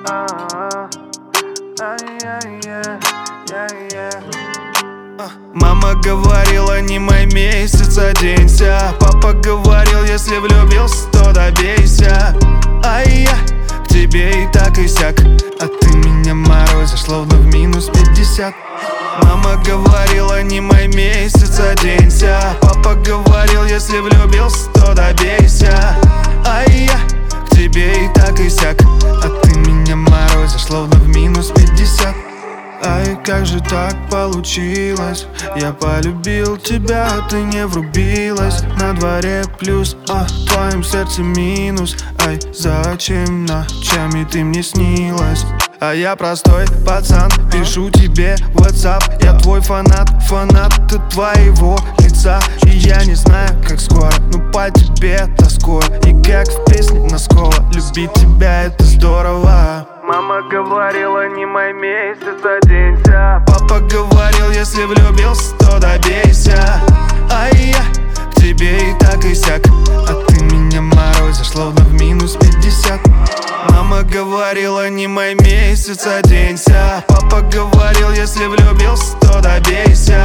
Мама говорила, не мой месяц, оденься. Папа говорил, если влюбился, то добейся. А я к тебе и так и сяк, а ты меня морозишь, словно в -50. Мама говорила, не мой месяц, оденься. Папа говорил, если влюбился, то добейся. А я к тебе и так и сяк, а ты меня морозишь, словно в -50. Ай, как же так получилось? Я полюбил тебя, а ты не врубилась. На дворе плюс, а в твоем сердце минус. Ай, зачем ночами ты мне снилась? А я простой пацан, пишу тебе в WhatsApp. Я твой фанат, фанат от твоего лица. И я не знаю, как скоро, но по тебе тоскую. И как в песне Носкова, любить тебя это здорово. Мама говорила, не мой месяц, оденься. Папа говорил, если влюбился, то добейся. А я к тебе и так и сяк, а ты меня морозишь, словно в -50. Мама говорила, не мой месяц, оденься. Папа говорил, если влюбился, то добейся.